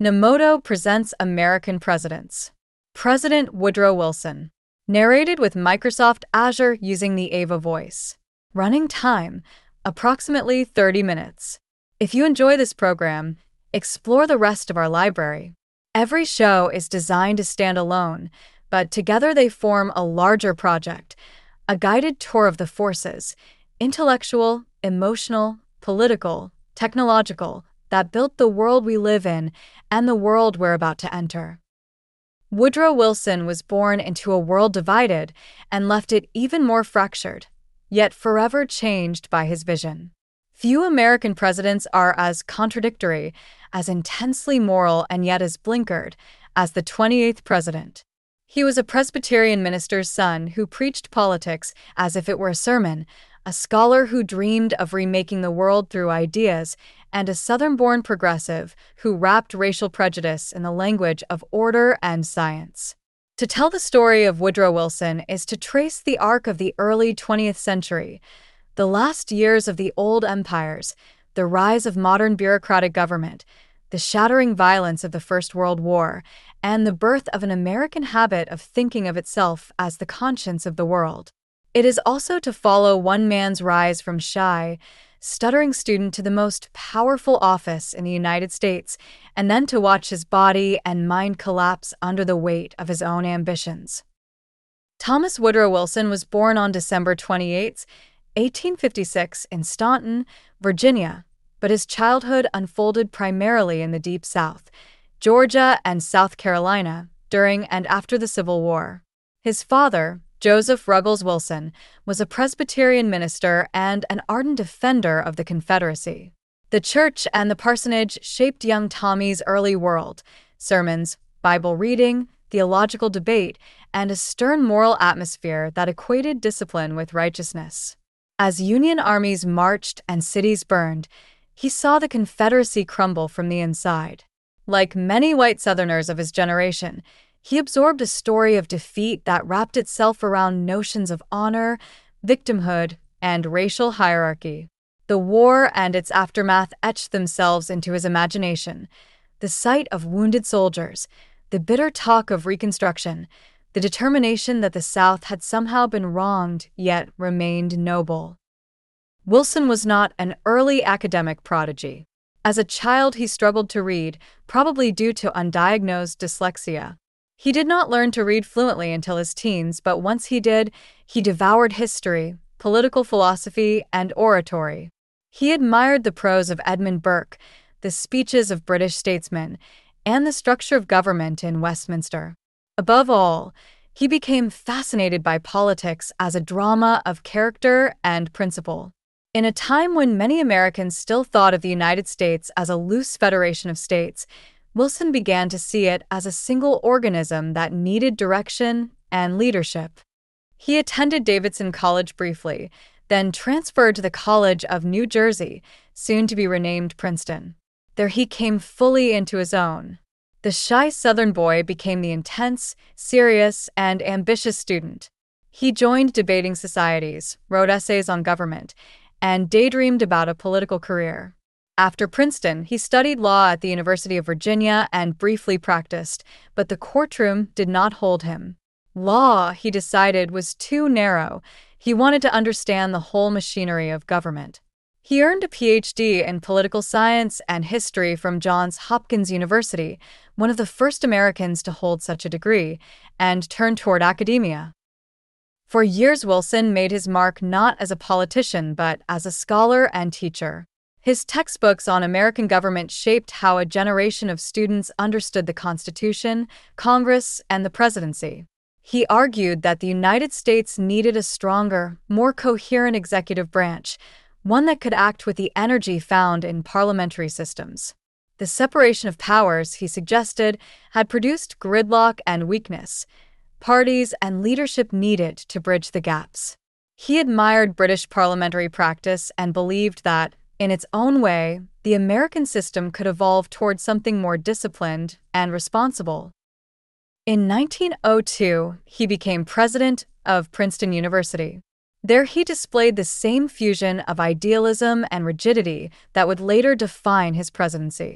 Nemoto presents American Presidents. President Woodrow Wilson. Narrated with Microsoft Azure using the Ava voice. Running time, approximately 30 minutes. If you enjoy this program, explore the rest of our library. Every show is designed to stand alone, but together they form a larger project, a guided tour of the forces, intellectual, emotional, political, technological, that built the world we live in and the world we're about to enter. Woodrow Wilson was born into a world divided and left it even more fractured, yet forever changed by his vision. Few American presidents are as contradictory, as intensely moral, and yet as blinkered as the 28th president. He was a Presbyterian minister's son who preached politics as if it were a sermon, a scholar who dreamed of remaking the world through ideas, and a Southern-born progressive who wrapped racial prejudice in the language of order and science. To tell the story of Woodrow Wilson is to trace the arc of the early 20th century, the last years of the old empires, the rise of modern bureaucratic government, the shattering violence of the First World War, and the birth of an American habit of thinking of itself as the conscience of the world. It is also to follow one man's rise from shy, stuttering student to the most powerful office in the United States, and then to watch his body and mind collapse under the weight of his own ambitions. Thomas Woodrow Wilson was born on December 28, 1856, in Staunton, Virginia, but his childhood unfolded primarily in the Deep South, Georgia and South Carolina, during and after the Civil War. His father, Joseph Ruggles Wilson, was a Presbyterian minister and an ardent defender of the Confederacy. The church and the parsonage shaped young Tommy's early world: sermons, Bible reading, theological debate, and a stern moral atmosphere that equated discipline with righteousness. As Union armies marched and cities burned, he saw the Confederacy crumble from the inside. Like many white Southerners of his generation, he absorbed a story of defeat that wrapped itself around notions of honor, victimhood, and racial hierarchy. The war and its aftermath etched themselves into his imagination: the sight of wounded soldiers, the bitter talk of Reconstruction, the determination that the South had somehow been wronged yet remained noble. Wilson was not an early academic prodigy. As a child, he struggled to read, probably due to undiagnosed dyslexia. He did not learn to read fluently until his teens, but once he did, he devoured history, political philosophy, and oratory. He admired the prose of Edmund Burke, the speeches of British statesmen, and the structure of government in Westminster. Above all, he became fascinated by politics as a drama of character and principle. In a time when many Americans still thought of the United States as a loose federation of states, Wilson began to see it as a single organism that needed direction and leadership. He attended Davidson College briefly, then transferred to the College of New Jersey, soon to be renamed Princeton. There he came fully into his own. The shy Southern boy became the intense, serious, and ambitious student. He joined debating societies, wrote essays on government, and daydreamed about a political career. After Princeton, he studied law at the University of Virginia and briefly practiced, but the courtroom did not hold him. Law, he decided, was too narrow. He wanted to understand the whole machinery of government. He earned a PhD in political science and history from Johns Hopkins University, one of the first Americans to hold such a degree, and turned toward academia. For years, Wilson made his mark not as a politician but as a scholar and teacher. His textbooks on American government shaped how a generation of students understood the Constitution, Congress, and the presidency. He argued that the United States needed a stronger, more coherent executive branch, one that could act with the energy found in parliamentary systems. The separation of powers, he suggested, had produced gridlock and weakness. Parties and leadership needed to bridge the gaps. He admired British parliamentary practice and believed that, in its own way, the American system could evolve towards something more disciplined and responsible. In 1902, he became president of Princeton University. There he displayed the same fusion of idealism and rigidity that would later define his presidency.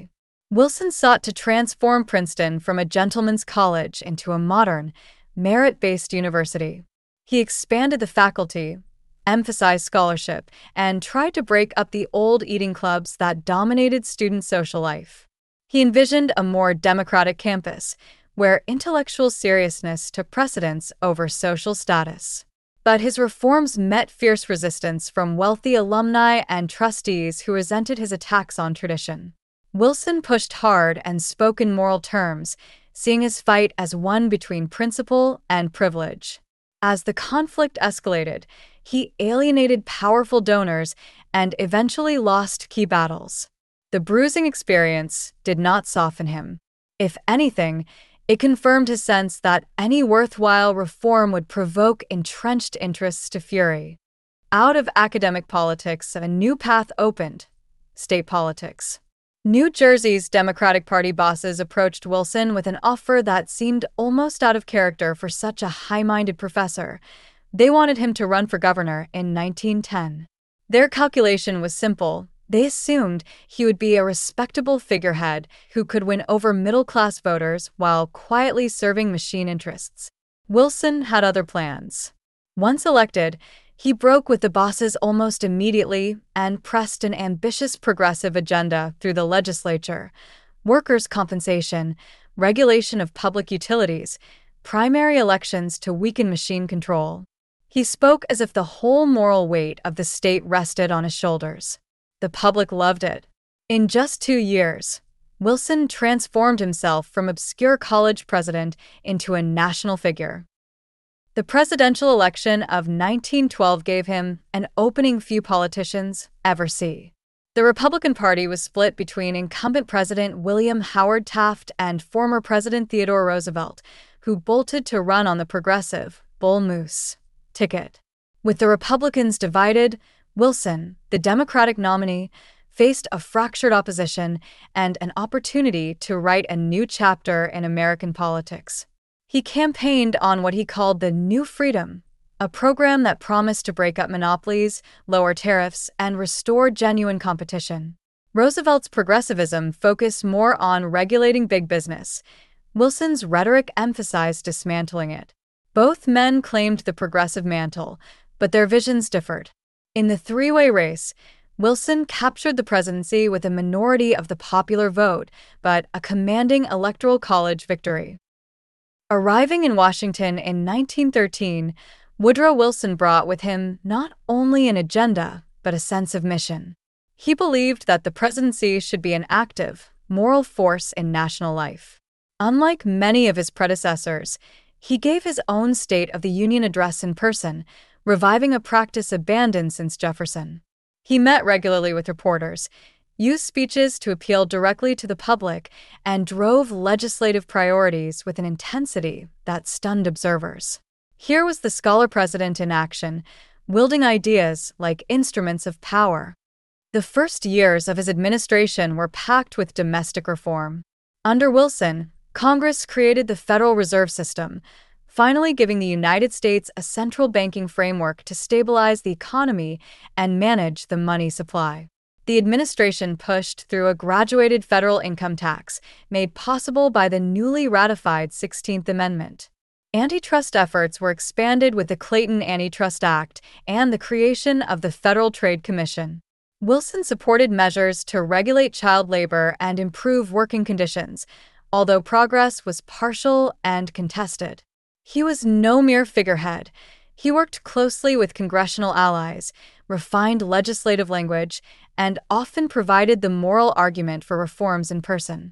Wilson sought to transform Princeton from a gentleman's college into a modern, merit-based university. He expanded the faculty, emphasized scholarship, and tried to break up the old eating clubs that dominated student social life. He envisioned a more democratic campus, where intellectual seriousness took precedence over social status. But his reforms met fierce resistance from wealthy alumni and trustees who resented his attacks on tradition. Wilson pushed hard and spoke in moral terms, seeing his fight as one between principle and privilege. As the conflict escalated, he alienated powerful donors and eventually lost key battles. The bruising experience did not soften him. If anything, it confirmed his sense that any worthwhile reform would provoke entrenched interests to fury. Out of academic politics, a new path opened: state politics. New Jersey's Democratic Party bosses approached Wilson with an offer that seemed almost out of character for such a high-minded professor. They wanted him to run for governor in 1910. Their calculation was simple. They assumed he would be a respectable figurehead who could win over middle-class voters while quietly serving machine interests. Wilson had other plans. Once elected, he broke with the bosses almost immediately and pressed an ambitious progressive agenda through the legislature: workers' compensation, regulation of public utilities, primary elections to weaken machine control. He spoke as if the whole moral weight of the state rested on his shoulders. The public loved it. In just 2 years, Wilson transformed himself from obscure college president into a national figure. The presidential election of 1912 gave him an opening few politicians ever see. The Republican Party was split between incumbent President William Howard Taft and former President Theodore Roosevelt, who bolted to run on the progressive Bull Moose ticket. With the Republicans divided, Wilson, the Democratic nominee, faced a fractured opposition and an opportunity to write a new chapter in American politics. He campaigned on what he called the New Freedom, a program that promised to break up monopolies, lower tariffs, and restore genuine competition. Roosevelt's progressivism focused more on regulating big business. Wilson's rhetoric emphasized dismantling it. Both men claimed the progressive mantle, but their visions differed. In the three-way race, Wilson captured the presidency with a minority of the popular vote, but a commanding electoral college victory. Arriving in Washington in 1913, Woodrow Wilson brought with him not only an agenda, but a sense of mission. He believed that the presidency should be an active, moral force in national life. Unlike many of his predecessors, he gave his own State of the Union address in person, reviving a practice abandoned since Jefferson. He met regularly with reporters, used speeches to appeal directly to the public, and drove legislative priorities with an intensity that stunned observers. Here was the scholar president in action, wielding ideas like instruments of power. The first years of his administration were packed with domestic reform. Under Wilson, Congress created the Federal Reserve System, finally giving the United States a central banking framework to stabilize the economy and manage the money supply. The administration pushed through a graduated federal income tax, made possible by the newly ratified 16th Amendment. Antitrust efforts were expanded with the Clayton Antitrust Act and the creation of the Federal Trade Commission. Wilson supported measures to regulate child labor and improve working conditions, although progress was partial and contested. He was no mere figurehead. He worked closely with congressional allies, refined legislative language, and often provided the moral argument for reforms in person.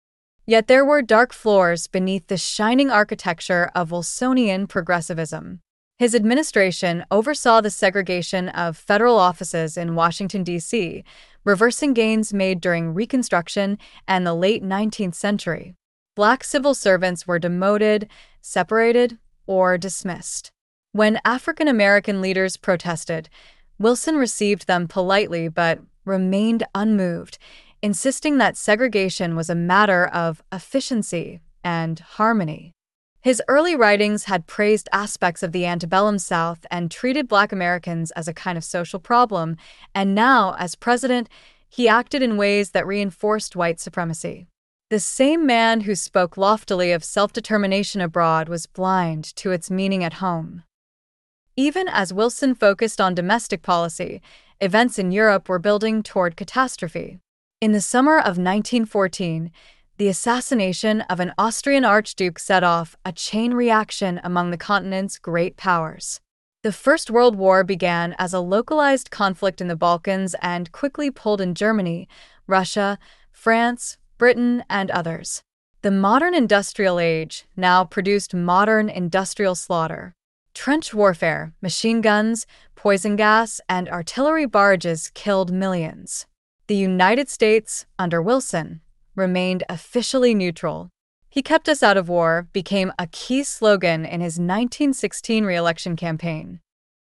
Yet there were dark floors beneath the shining architecture of Wilsonian progressivism. His administration oversaw the segregation of federal offices in Washington, D.C., reversing gains made during Reconstruction and the late 19th century. Black civil servants were demoted, separated, or dismissed. When African American leaders protested, Wilson received them politely but remained unmoved, insisting that segregation was a matter of efficiency and harmony. His early writings had praised aspects of the antebellum South and treated Black Americans as a kind of social problem, and now, as president, He acted in ways that reinforced white supremacy. The same man who spoke loftily of self-determination abroad was blind to its meaning at home. Even as Wilson focused on domestic policy, events in Europe were building toward catastrophe. In the summer of 1914, the assassination of an Austrian archduke set off a chain reaction among the continent's great powers. The First World War began as a localized conflict in the Balkans and quickly pulled in Germany, Russia, France, Britain, and others. The modern industrial age now produced modern industrial slaughter. Trench warfare, machine guns, poison gas, and artillery barrages killed millions. The United States, under Wilson, remained officially neutral. "He kept us out of war" became a key slogan in his 1916 re-election campaign.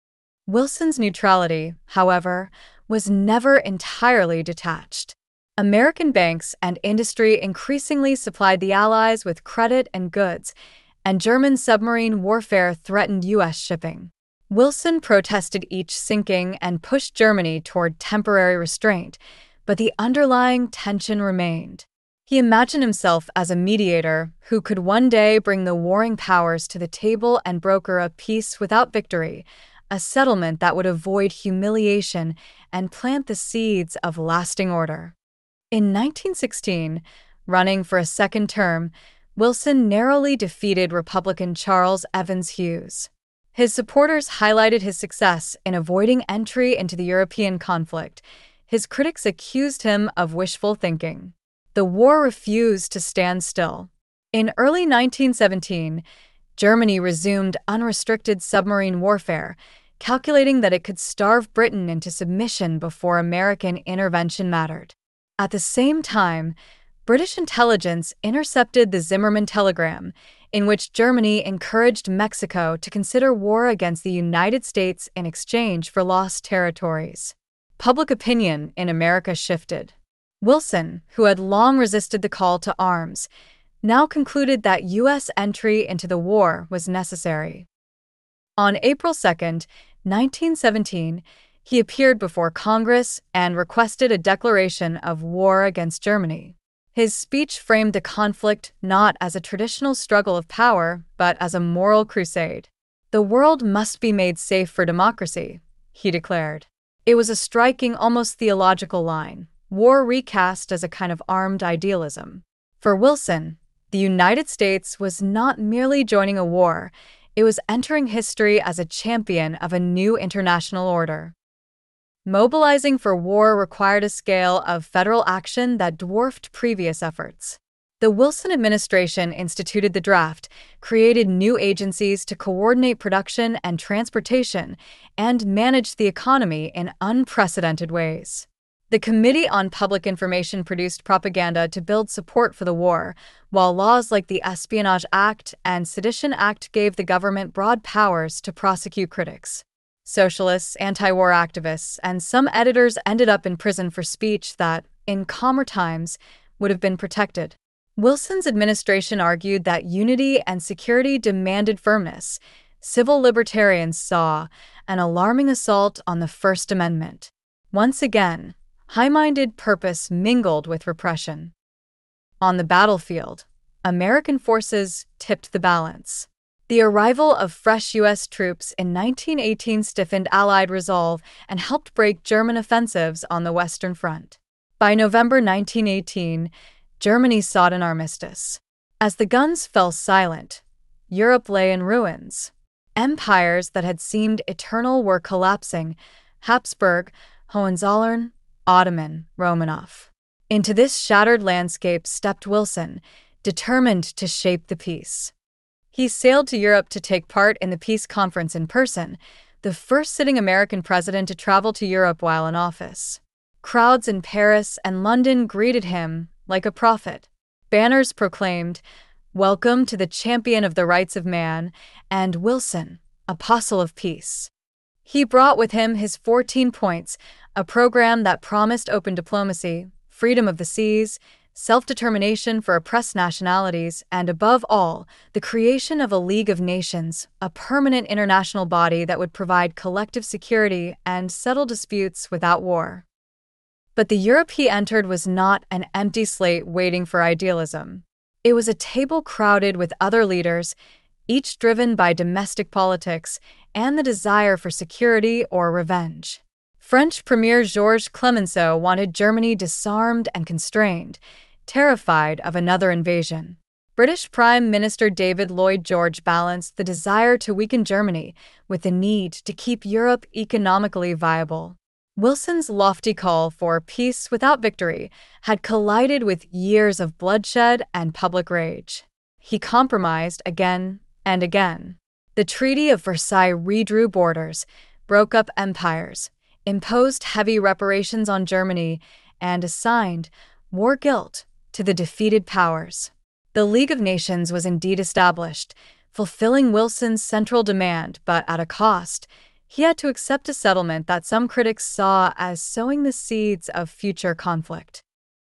Wilson's neutrality, however, was never entirely detached. American banks and industry increasingly supplied the Allies with credit and goods, and German submarine warfare threatened U.S. shipping. Wilson protested each sinking and pushed Germany toward temporary restraint, but the underlying tension remained. He imagined himself as a mediator who could one day bring the warring powers to the table and broker a peace without victory, a settlement that would avoid humiliation and plant the seeds of lasting order. In 1916, running for a second term, Wilson narrowly defeated Republican Charles Evans Hughes. His supporters highlighted his success in avoiding entry into the European conflict. His critics accused him of wishful thinking. The war refused to stand still. In early 1917, Germany resumed unrestricted submarine warfare, calculating that it could starve Britain into submission before American intervention mattered. At the same time, British intelligence intercepted the Zimmermann telegram, in which Germany encouraged Mexico to consider war against the United States in exchange for lost territories. Public opinion in America shifted. Wilson, who had long resisted the call to arms, now concluded that U.S. entry into the war was necessary. On April 2, 1917, he appeared before Congress and requested a declaration of war against Germany. His speech framed the conflict not as a traditional struggle of power, but as a moral crusade. "The world must be made safe for democracy," he declared. It was a striking, almost theological line, war recast as a kind of armed idealism. For Wilson, the United States was not merely joining a war, it was entering history as a champion of a new international order. Mobilizing for war required a scale of federal action that dwarfed previous efforts. The Wilson administration instituted the draft, created new agencies to coordinate production and transportation, and managed the economy in unprecedented ways. The Committee on Public Information produced propaganda to build support for the war, while laws like the Espionage Act and Sedition Act gave the government broad powers to prosecute critics. Socialists, anti-war activists, and some editors ended up in prison for speech that, in calmer times, would have been protected. Wilson's administration argued that unity and security demanded firmness. Civil libertarians saw an alarming assault on the First Amendment. Once again, high-minded purpose mingled with repression. On the battlefield, American forces tipped the balance. The arrival of fresh U.S. troops in 1918 stiffened Allied resolve and helped break German offensives on the Western Front. By November 1918, Germany sought an armistice. As the guns fell silent, Europe lay in ruins. Empires that had seemed eternal were collapsing: Habsburg, Hohenzollern, Ottoman, Romanov. Into this shattered landscape stepped Wilson, determined to shape the peace. He sailed to Europe to take part in the peace conference in person, the first sitting American president to travel to Europe while in office. Crowds in Paris and London greeted him like a prophet. Banners proclaimed, "Welcome to the champion of the rights of man," and "Wilson, apostle of peace." He brought with him his 14 points, a program that promised open diplomacy, freedom of the seas, self-determination for oppressed nationalities, and above all, the creation of a League of Nations, a permanent international body that would provide collective security and settle disputes without war. But the Europe he entered was not an empty slate waiting for idealism. It was a table crowded with other leaders, each driven by domestic politics and the desire for security or revenge. French Premier Georges Clemenceau wanted Germany disarmed and constrained, terrified of another invasion. British Prime Minister David Lloyd George balanced the desire to weaken Germany with the need to keep Europe economically viable. Wilson's lofty call for peace without victory had collided with years of bloodshed and public rage. He compromised again and again. The Treaty of Versailles redrew borders, broke up empires, imposed heavy reparations on Germany, and assigned war guilt to the defeated powers. The League of Nations was indeed established, fulfilling Wilson's central demand, but at a cost. He had to accept a settlement that some critics saw as sowing the seeds of future conflict.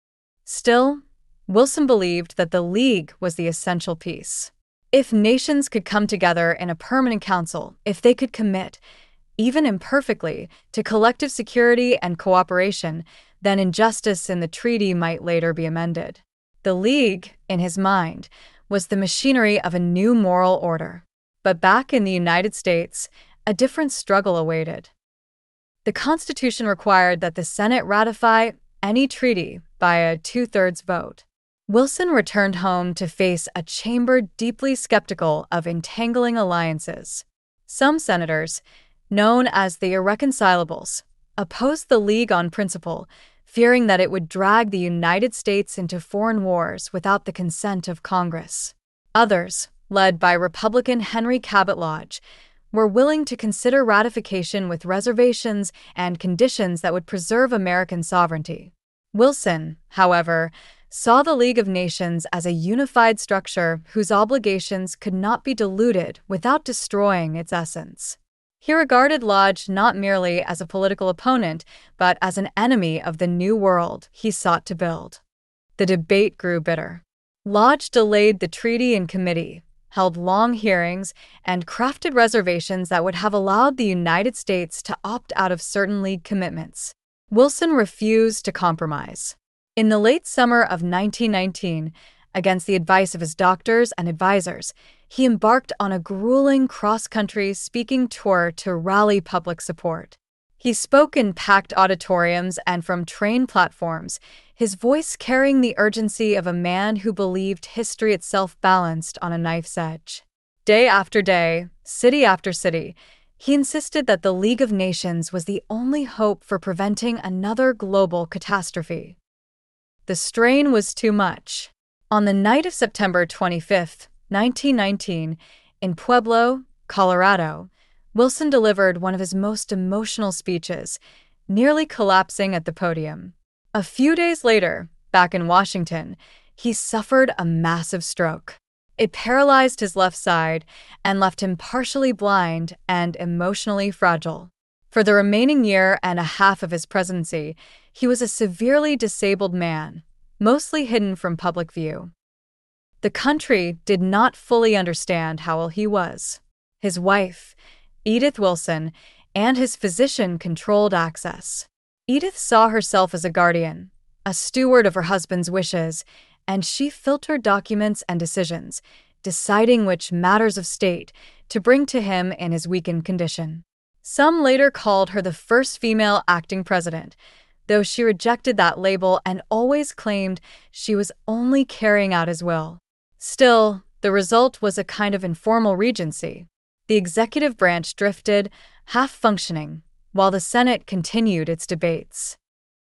Still, Wilson believed that the League was the essential piece. If nations could come together in a permanent council, if they could commit, even imperfectly, to collective security and cooperation, then injustice in the treaty might later be amended. The League, in his mind, was the machinery of a new moral order. But back in the United States, a different struggle awaited. The Constitution required that the Senate ratify any treaty by a two-thirds vote. Wilson returned home to face a chamber deeply skeptical of entangling alliances. Some senators, known as the Irreconcilables, opposed the League on principle, fearing that it would drag the United States into foreign wars without the consent of Congress. Others, led by Republican Henry Cabot Lodge, were willing to consider ratification with reservations and conditions that would preserve American sovereignty. Wilson, however, saw the League of Nations as a unified structure whose obligations could not be diluted without destroying its essence. He regarded Lodge not merely as a political opponent, but as an enemy of the new world he sought to build. The debate grew bitter. Lodge delayed the treaty in committee, held long hearings, and crafted reservations that would have allowed the United States to opt out of certain League commitments. Wilson refused to compromise. In the late summer of 1919, against the advice of his doctors and advisors, he embarked on a grueling cross-country speaking tour to rally public support. He spoke in packed auditoriums and from train platforms, his voice carrying the urgency of a man who believed history itself balanced on a knife's edge. Day after day, city after city, he insisted that the League of Nations was the only hope for preventing another global catastrophe. The strain was too much. On the night of September 25, 1919, in Pueblo, Colorado, Wilson delivered one of his most emotional speeches, nearly collapsing at the podium. A few days later, back in Washington, he suffered a massive stroke. It paralyzed his left side and left him partially blind and emotionally fragile. For the remaining year and a half of his presidency, he was a severely disabled man, mostly hidden from public view. The country did not fully understand how ill he was. His wife, Edith Wilson, and his physician controlled access. Edith saw herself as a guardian, a steward of her husband's wishes, and she filtered documents and decisions, deciding which matters of state to bring to him in his weakened condition. Some later called her the first female acting president, though she rejected that label and always claimed she was only carrying out his will. Still, the result was a kind of informal regency. The executive branch drifted, half-functioning, while the Senate continued its debates.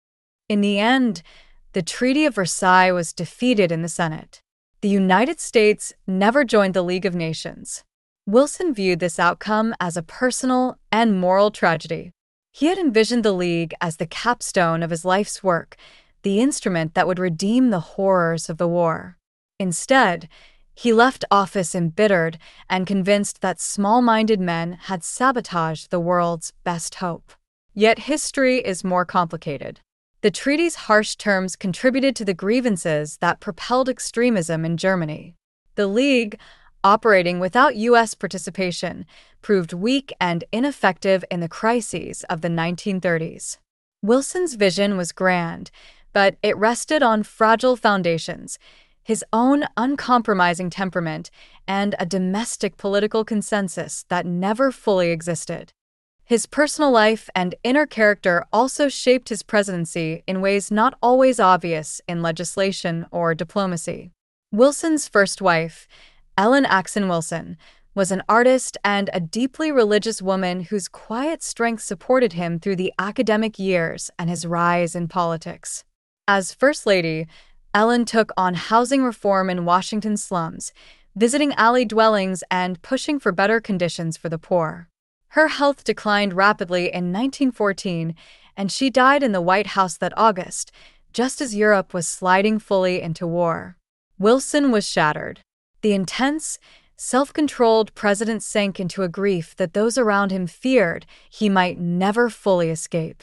In the end, the Treaty of Versailles was defeated in the Senate. The United States never joined the League of Nations. Wilson viewed this outcome as a personal and moral tragedy. He had envisioned the League as the capstone of his life's work, the instrument that would redeem the horrors of the war. Instead, he left office embittered and convinced that small-minded men had sabotaged the world's best hope. Yet history is more complicated. The treaty's harsh terms contributed to the grievances that propelled extremism in Germany. The League, operating without U.S. participation, proved weak and ineffective in the crises of the 1930s. Wilson's vision was grand, but it rested on fragile foundations: his own uncompromising temperament and a domestic political consensus that never fully existed. His personal life and inner character also shaped his presidency in ways not always obvious in legislation or diplomacy. Wilson's first wife, Ellen Axon Wilson, was an artist and a deeply religious woman whose quiet strength supported him through the academic years and his rise in politics. As First Lady, Ellen took on housing reform in Washington slums, visiting alley dwellings and pushing for better conditions for the poor. Her health declined rapidly in 1914, and she died in the White House that August, just as Europe was sliding fully into war. Wilson was shattered. The intense, self-controlled president sank into a grief that those around him feared he might never fully escape.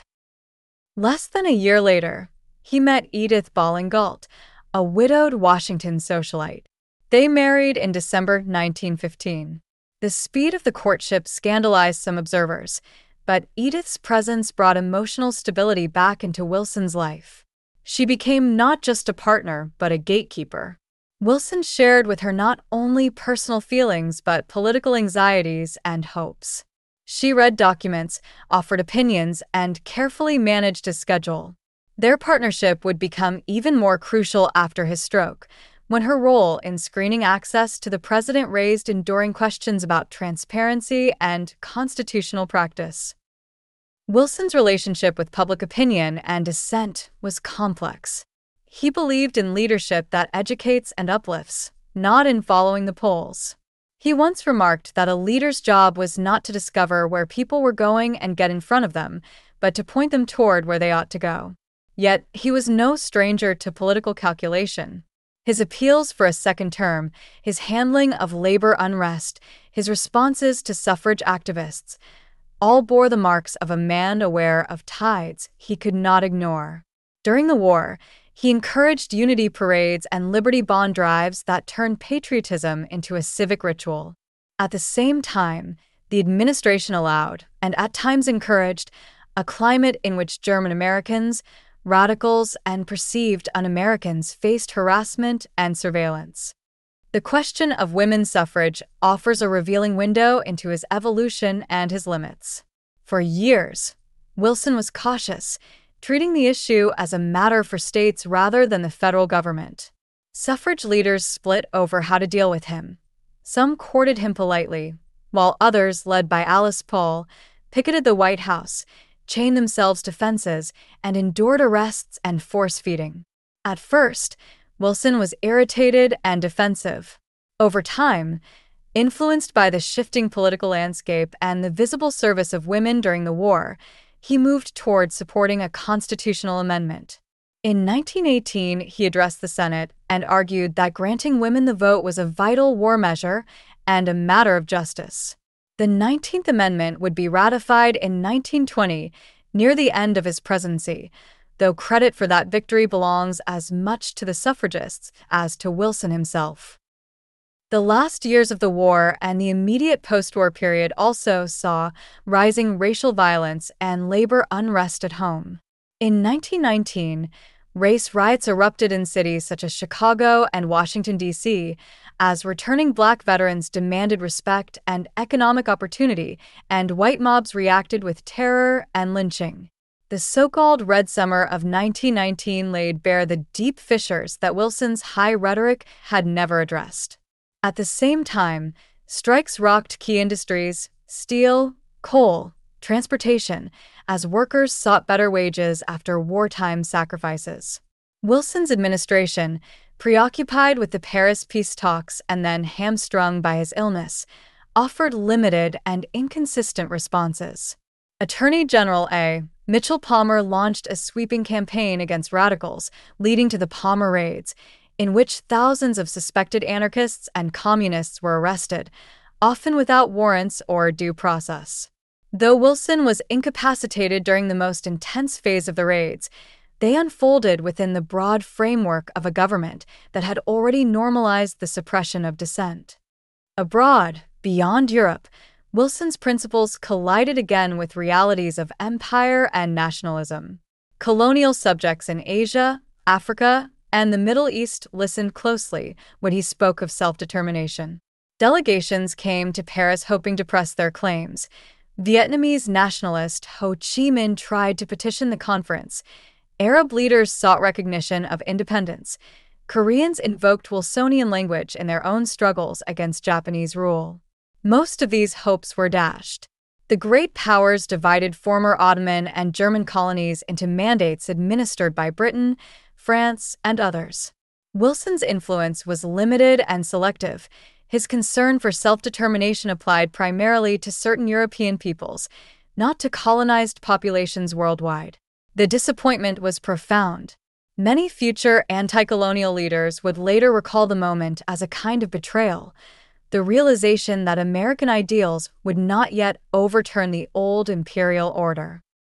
Less than a year later, he met Edith Bawling Galt, a widowed Washington socialite. They married in December 1915. The speed of the courtship scandalized some observers, but Edith's presence brought emotional stability back into Wilson's life. She became not just a partner, but a gatekeeper. Wilson shared with her not only personal feelings, but political anxieties and hopes. She read documents, offered opinions, and carefully managed his schedule. Their partnership would become even more crucial after his stroke, when her role in screening access to the president raised enduring questions about transparency and constitutional practice. Wilson's relationship with public opinion and dissent was complex. He believed in leadership that educates and uplifts, not in following the polls. He once remarked that a leader's job was not to discover where people were going and get in front of them, but to point them toward where they ought to go. Yet, he was no stranger to political calculation. His appeals for a second term, his handling of labor unrest, his responses to suffrage activists, all bore the marks of a man aware of tides he could not ignore. During the war, he encouraged unity parades and Liberty Bond drives that turned patriotism into a civic ritual. At the same time, the administration allowed, and at times encouraged, a climate in which German Americans, radicals, and perceived un-Americans faced harassment and surveillance. The question of women's suffrage offers a revealing window into his evolution and his limits. For years, Wilson was cautious, treating the issue as a matter for states rather than the federal government. Suffrage leaders split over how to deal with him. Some courted him politely, while others, led by Alice Paul, picketed the White House, chained themselves to fences, and endured arrests and force-feeding. At first, Wilson was irritated and defensive. Over time, influenced by the shifting political landscape and the visible service of women during the war, he moved toward supporting a constitutional amendment. In 1918, he addressed the Senate and argued that granting women the vote was a vital war measure and a matter of justice. The 19th Amendment would be ratified in 1920, near the end of his presidency, though credit for that victory belongs as much to the suffragists as to Wilson himself. The last years of the war and the immediate post-war period also saw rising racial violence and labor unrest at home. In 1919, race riots erupted in cities such as Chicago and Washington, D.C., as returning Black veterans demanded respect and economic opportunity, and white mobs reacted with terror and lynching. The so-called Red Summer of 1919 laid bare the deep fissures that Wilson's high rhetoric had never addressed. At the same time, strikes rocked key industries, steel, coal, transportation, as workers sought better wages after wartime sacrifices. Wilson's administration, preoccupied with the Paris peace talks and then hamstrung by his illness, offered limited and inconsistent responses. Attorney General A. Mitchell Palmer launched a sweeping campaign against radicals, leading to the Palmer Raids, in which thousands of suspected anarchists and communists were arrested, often without warrants or due process. Though Wilson was incapacitated during the most intense phase of the raids, they unfolded within the broad framework of a government that had already normalized the suppression of dissent. Abroad, beyond Europe, Wilson's principles collided again with realities of empire and nationalism. Colonial subjects in Asia, Africa, and the Middle East listened closely when he spoke of self-determination. Delegations came to Paris hoping to press their claims. Vietnamese nationalist Ho Chi Minh tried to petition the conference. Arab leaders sought recognition of independence. Koreans invoked Wilsonian language in their own struggles against Japanese rule. Most of these hopes were dashed. The great powers divided former Ottoman and German colonies into mandates administered by Britain, France, and others. Wilson's influence was limited and selective. His concern for self-determination applied primarily to certain European peoples, not to colonized populations worldwide. The disappointment was profound. Many future anti-colonial leaders would later recall the moment as a kind of betrayal, the realization that American ideals would not yet overturn the old imperial order.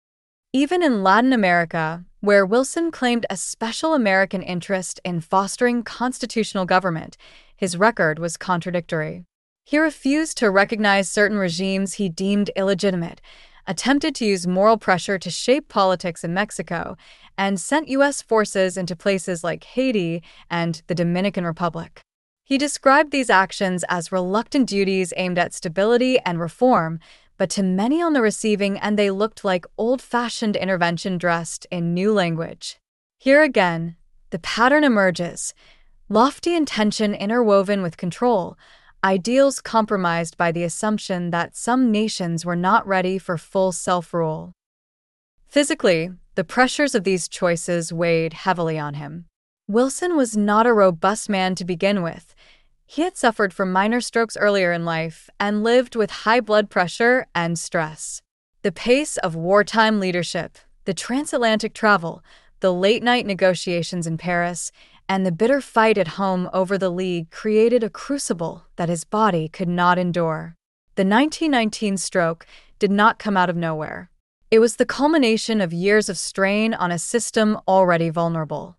Even in Latin America, where Wilson claimed a special American interest in fostering constitutional government, his record was contradictory. He refused to recognize certain regimes he deemed illegitimate, attempted to use moral pressure to shape politics in Mexico, and sent U.S. forces into places like Haiti and the Dominican Republic. He described these actions as reluctant duties aimed at stability and reform, but to many on the receiving end they looked like old-fashioned intervention dressed in new language. Here again, the pattern emerges. Lofty intention interwoven with control, ideals compromised by the assumption that some nations were not ready for full self-rule. Physically, the pressures of these choices weighed heavily on him. Wilson was not a robust man to begin with. He had suffered from minor strokes earlier in life and lived with high blood pressure and stress. The pace of wartime leadership, the transatlantic travel, the late-night negotiations in Paris, and the bitter fight at home over the League created a crucible that his body could not endure. The 1919 stroke did not come out of nowhere. It was the culmination of years of strain on a system already vulnerable.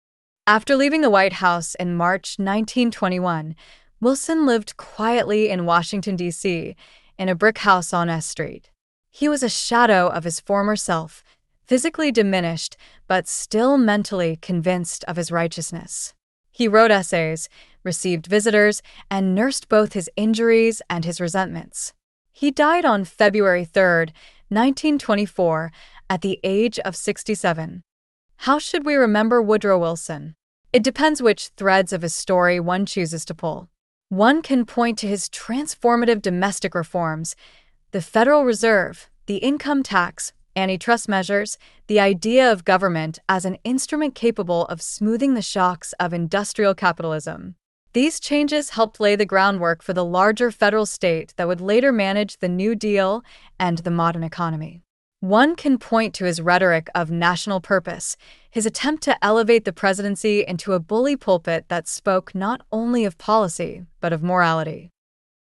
After leaving the White House in March 1921, Wilson lived quietly in Washington, D.C., in a brick house on S Street. He was a shadow of his former self, physically diminished, but still mentally convinced of his righteousness. He wrote essays, received visitors, and nursed both his injuries and his resentments. He died on February 3, 1924, at the age of 67. How should we remember Woodrow Wilson? It depends which threads of his story one chooses to pull. One can point to his transformative domestic reforms, the Federal Reserve, the income tax, antitrust measures, the idea of government as an instrument capable of smoothing the shocks of industrial capitalism. These changes helped lay the groundwork for the larger federal state that would later manage the New Deal and the modern economy. One can point to his rhetoric of national purpose, his attempt to elevate the presidency into a bully pulpit that spoke not only of policy, but of morality.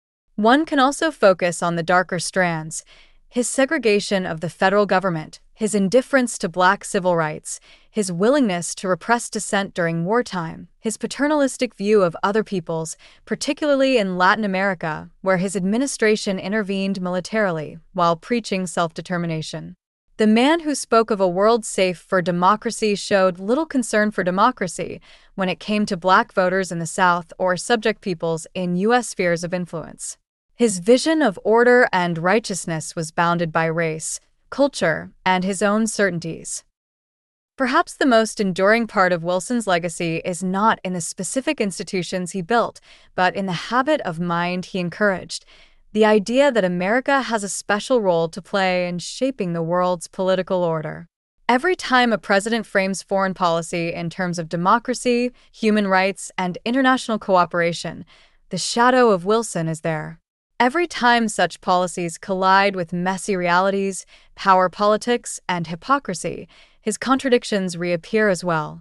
One can also focus on the darker strands, his segregation of the federal government, his indifference to Black civil rights, his willingness to repress dissent during wartime, his paternalistic view of other peoples, particularly in Latin America, where his administration intervened militarily while preaching self-determination. The man who spoke of a world safe for democracy showed little concern for democracy when it came to Black voters in the South or subject peoples in U.S. spheres of influence. His vision of order and righteousness was bounded by race, culture, and his own certainties. Perhaps the most enduring part of Wilson's legacy is not in the specific institutions he built, but in the habit of mind he encouraged, the idea that America has a special role to play in shaping the world's political order. Every time a president frames foreign policy in terms of democracy, human rights, and international cooperation, the shadow of Wilson is there. Every time such policies collide with messy realities, power politics, and hypocrisy, his contradictions reappear as well.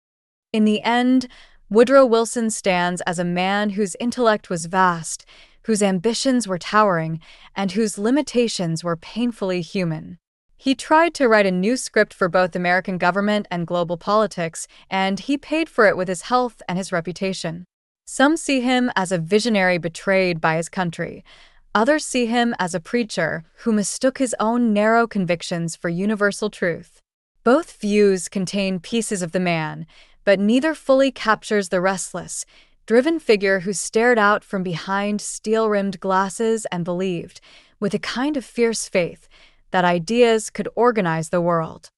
In the end, Woodrow Wilson stands as a man whose intellect was vast, whose ambitions were towering, and whose limitations were painfully human. He tried to write a new script for both American government and global politics, and he paid for it with his health and his reputation. Some see him as a visionary betrayed by his country. Others see him as a preacher who mistook his own narrow convictions for universal truth. Both views contain pieces of the man, but neither fully captures the restless, driven figure who stared out from behind steel-rimmed glasses and believed, with a kind of fierce faith, that ideas could organize the world.